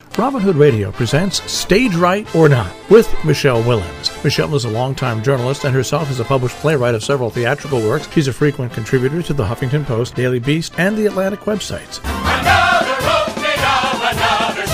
Robin Hood Radio presents Stage Right or Not with Michelle Willens. Michelle is a longtime journalist and herself is a published playwright of several theatrical works. She's a frequent contributor to the Huffington Post, Daily Beast, and the Atlantic websites. Another opening of another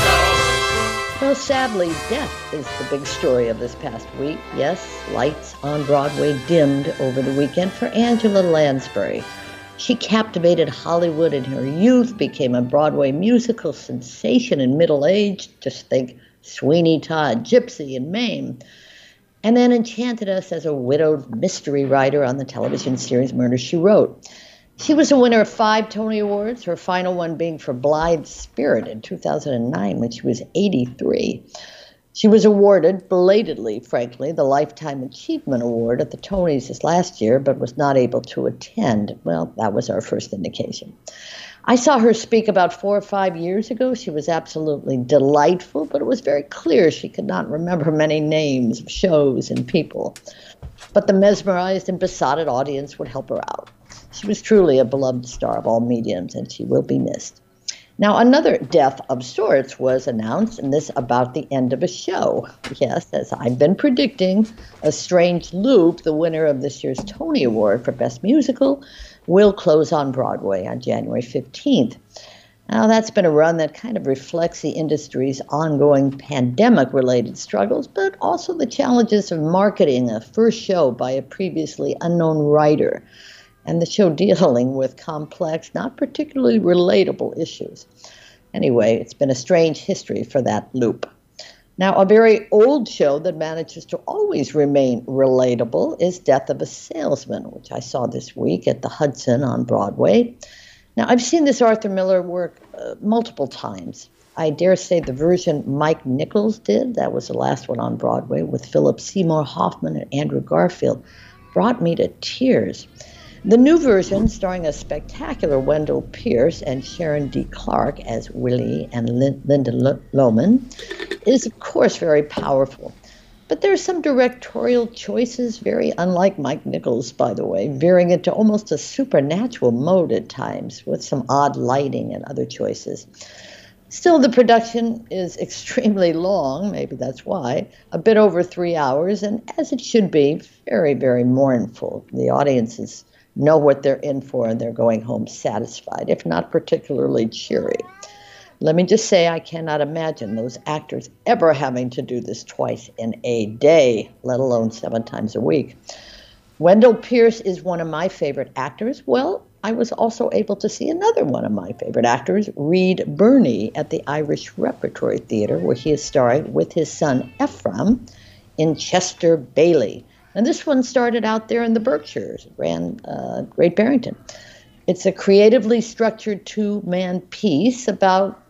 show. Well, sadly, death is the big story of this past week. Yes, lights on Broadway dimmed over the weekend for Angela Lansbury. She captivated Hollywood in her youth, became a Broadway musical sensation in middle age. Just think Sweeney Todd, Gypsy, and Mame. And then enchanted us as a widowed mystery writer on the television series Murder, She Wrote. She was a winner of 5 Tony Awards, her final one being for Blithe Spirit in 2009 when she was 83. She was awarded, belatedly, frankly, the Lifetime Achievement Award at the Tonys this last year, but was not able to attend. Well, that was our first indication. I saw her speak about 4 or 5 years ago. She was absolutely delightful, but it was very clear she could not remember many names of shows and people. But the mesmerized and besotted audience would help her out. She was truly a beloved star of all mediums, and she will be missed. Now, another death of sorts was announced, and this about the end of a show. Yes, as I've been predicting, A Strange Loop, the winner of this year's Tony Award for Best Musical, will close on Broadway on January 15th. Now, that's been a run that kind of reflects the industry's ongoing pandemic-related struggles, but also the challenges of marketing a first show by a previously unknown writer, and the show dealing with complex, not particularly relatable issues. Anyway, it's been a strange history for that loop. Now, a very old show that manages to always remain relatable is Death of a Salesman, which I saw this week at the Hudson on Broadway. Now, I've seen this Arthur Miller work multiple times. I dare say the version Mike Nichols did, that was the last one on Broadway, with Philip Seymour Hoffman and Andrew Garfield, brought me to tears. The new version, starring a spectacular Wendell Pierce and Sharon D. Clarke as Willie and Linda Lohman, is, of course, very powerful. But there are some directorial choices, very unlike Mike Nichols, by the way, veering into almost a supernatural mode at times, with some odd lighting and other choices. Still, the production is extremely long, maybe that's why, a bit over 3 hours, and as it should be, very, very mournful. The audiences know what they're in for, and they're going home satisfied, if not particularly cheery. Let me just say I cannot imagine those actors ever having to do this twice in a day, let alone 7 times a week. Wendell Pierce is one of my favorite actors. Well, I was also able to see another one of my favorite actors, Reed Birney, at the Irish Repertory Theatre, where he is starring with his son Ephraim in Chester Bailey. And this one started out there in the Berkshires, ran Great Barrington. It's a creatively structured 2-man piece about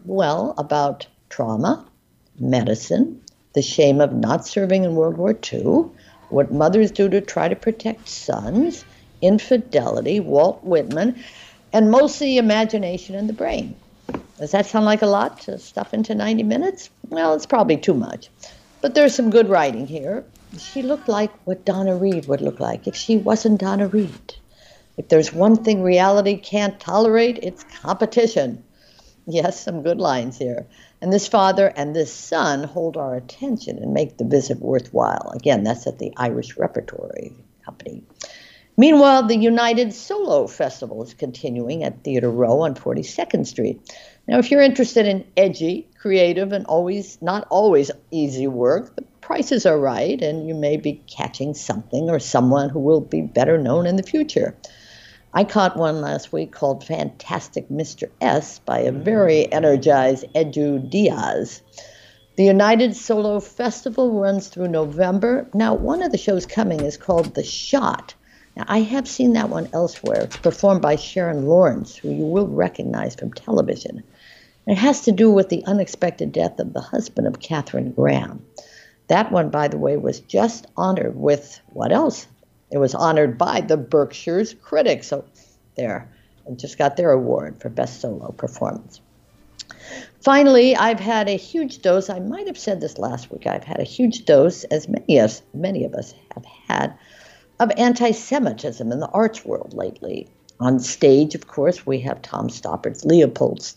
trauma, medicine, the shame of not serving in World War II, what mothers do to try to protect sons, infidelity, Walt Whitman, and mostly imagination and the brain. Does that sound like a lot to stuff into 90 minutes? Well, it's probably too much. But there's some good writing here. She looked like what Donna Reed would look like if she wasn't Donna Reed. If there's one thing reality can't tolerate, it's competition. Yes, some good lines here. And this father and this son hold our attention and make the visit worthwhile. Again, that's at the Irish Repertory Company. Meanwhile, the United Solo Festival is continuing at Theatre Row on 42nd Street. Now, if you're interested in edgy, creative, and not always easy work, the prices are right, and you may be catching something or someone who will be better known in the future. I caught one last week called Fantastic Mr. S by a very energized Edu Diaz. The United Solo Festival runs through November. Now, one of the shows coming is called The Shot. Now, I have seen that one elsewhere. It's performed by Sharon Lawrence, who you will recognize from television. It has to do with the unexpected death of the husband of Katharine Graham. That one, by the way, was just honored with what else? It was honored by the Berkshires Critics. So there, and just got their award for Best Solo Performance. Finally, I've had a huge dose. I might have said this last week. I've had a huge dose, as many of us have had, of anti-Semitism in the arts world lately. On stage, of course, we have Tom Stoppard's Leopold Stott.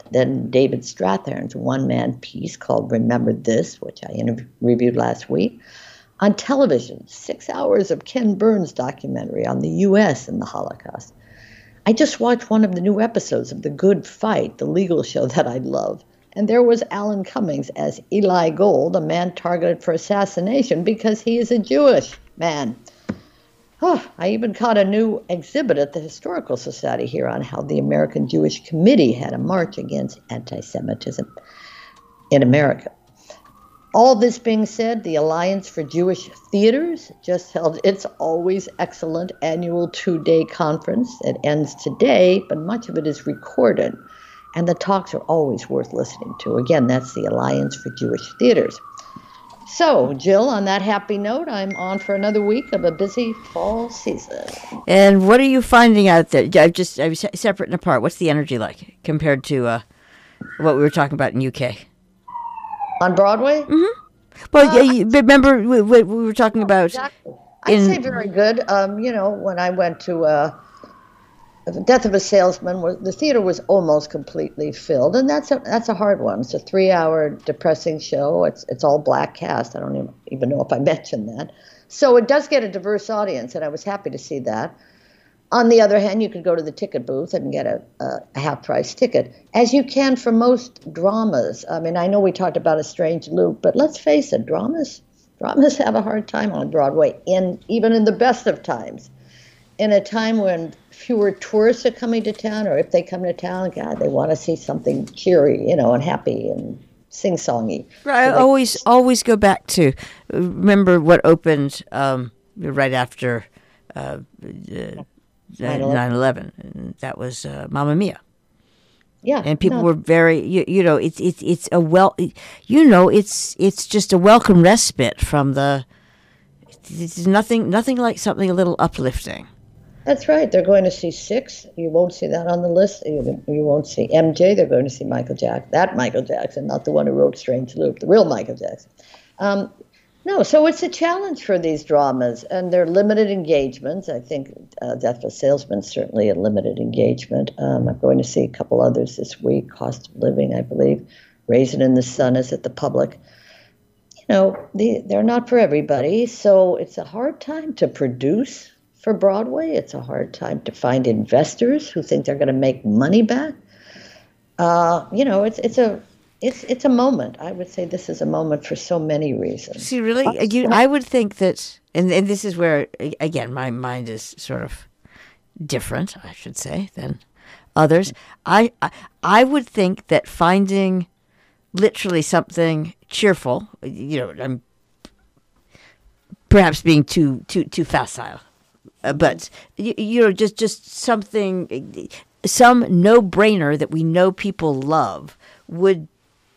Then David Strathairn's one-man piece called Remember This, which I reviewed last week. On television, 6 hours of Ken Burns documentary on the U.S. and the Holocaust. I just watched one of the new episodes of The Good Fight, the legal show that I love. And there was Alan Cummings as Eli Gold, a man targeted for assassination because he is a Jewish man. Oh, I even caught a new exhibit at the Historical Society here on how the American Jewish Committee had a march against anti-Semitism in America. All this being said, the Alliance for Jewish Theaters just held its always excellent annual 2-day conference. It ends today, but much of it is recorded, and the talks are always worth listening to. Again, that's the Alliance for Jewish Theaters. So, Jill, on that happy note, I'm on for another week of a busy fall season. And what are you finding out there? I'm separate and apart. What's the energy like compared to what we were talking about in UK? On Broadway? Mm-hmm. Well, you remember we were talking about... Exactly. I'd say very good. When I went to The Death of a Salesman, the theater was almost completely filled, and that's a hard one. It's a 3-hour depressing show. It's all black cast. I don't even know if I mentioned that. So it does get a diverse audience, and I was happy to see that. On the other hand, you could go to the ticket booth and get a half-price ticket, as you can for most dramas. I mean, I know we talked about A Strange Loop, but let's face it, dramas have a hard time on Broadway, even in the best of times. In a time when fewer tourists are coming to town, or if they come to town, God, they want to see something cheery, and happy and sing-songy. Right, I always go back to, remember what opened right after 9/11, and that was Mamma Mia. Yeah, and people were very, it's just a welcome respite from the. It's nothing like something a little uplifting. That's right. They're going to see Six. You won't see that on the list. You won't see MJ. They're going to see Michael Jackson, not the one who wrote Strange Loop, the real Michael Jackson. No, so it's a challenge for these dramas, and they're limited engagements. I think Death of a Salesman is certainly a limited engagement. I'm going to see a couple others this week. Cost of Living, I believe. Raisin in the Sun is at the Public. They're not for everybody, so it's a hard time to produce for Broadway. It's a hard time to find investors who think they're going to make money back. It's a moment. I would say this is a moment for so many reasons. See, really, I would think that, and this is where, again, my mind is sort of different, I should say, than others. I would think that finding literally something cheerful, I'm perhaps being too facile, but just something, some no-brainer that we know people love would.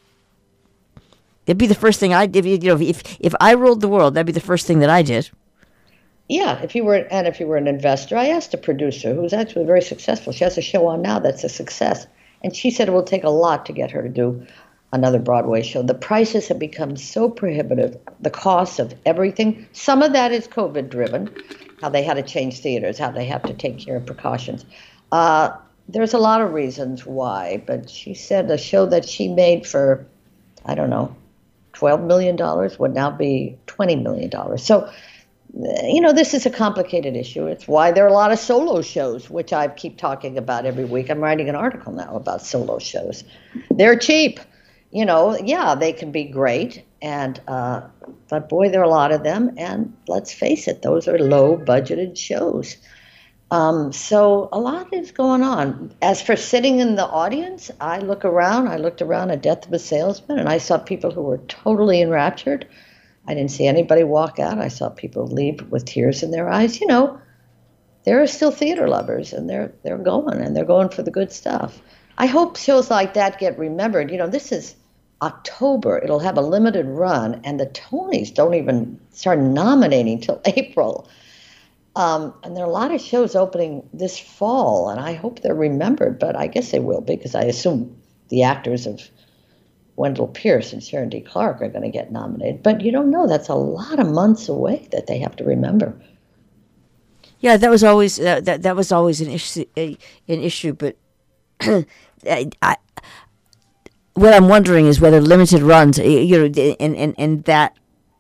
It'd be the first thing I did. If I ruled the world, that'd be the first thing that I did. Yeah, if you were an investor, I asked a producer who's actually very successful. She has a show on now that's a success, and she said it will take a lot to get her to do another Broadway show. The prices have become so prohibitive. The cost of everything. Some of that is COVID driven, how they had to change theaters, how they have to take care of precautions. There's a lot of reasons why, but she said a show that she made for, I don't know, $12 million would now be $20 million. So, this is a complicated issue. It's why there are a lot of solo shows, which I keep talking about every week. I'm writing an article now about solo shows. They're cheap. They can be great, but boy, there are a lot of them. And let's face it, those are low-budgeted shows. So a lot is going on. As for sitting in the audience, I looked around at Death of a Salesman, and I saw people who were totally enraptured. I didn't see anybody walk out. I saw people leave with tears in their eyes. There are still theater lovers, and they're going for the good stuff. I hope shows like that get remembered. This is October. It'll have a limited run, and the Tonys don't even start nominating till April. And there are a lot of shows opening this fall, and I hope they're remembered, but I guess they will be, because I assume the actors of Wendell Pierce and Sharon D. Clarke are going to get nominated. But you don't know. That's a lot of months away that they have to remember. Yeah, that was always that was always an issue. But what I'm wondering is whether limited runs, and that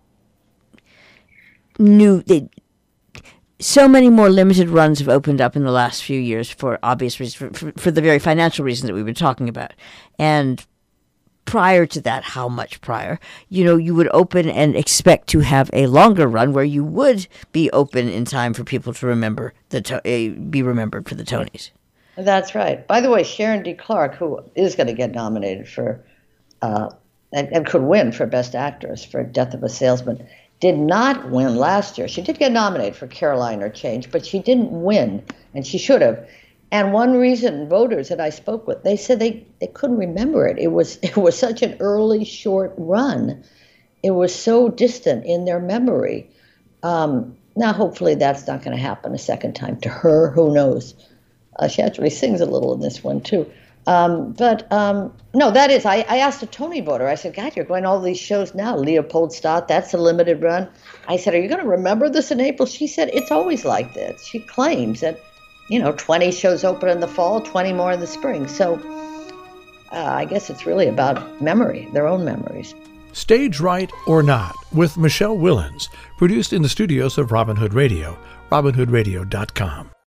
so many more limited runs have opened up in the last few years for obvious reasons, for the very financial reasons that we've been talking about. And prior to that, how much prior, you would open and expect to have a longer run where you would be open in time for people to remember be remembered for the Tonys. That's right. By the way, Sharon D. Clarke, who is going to get nominated for and could win for Best Actress for Death of a Salesman, did not win last year. She did get nominated for Caroline or Change, but she didn't win, and she should have. And one reason voters that I spoke with, they said they couldn't remember it. It was such an early, short run. It was so distant in their memory. Now, hopefully that's not going to happen a second time to her. Who knows? She actually sings a little in this one, too. No, that is, I asked a Tony voter, I said, God, you're going to all these shows now. Leopoldstadt, that's a limited run. I said, are you going to remember this in April? She said, it's always like this. She claims that, 20 shows open in the fall, 20 more in the spring. So I guess it's really about memory, their own memories. Stage Right or Not with Michelle Willens, produced in the studios of Robin Hood Radio, robinhoodradio.com.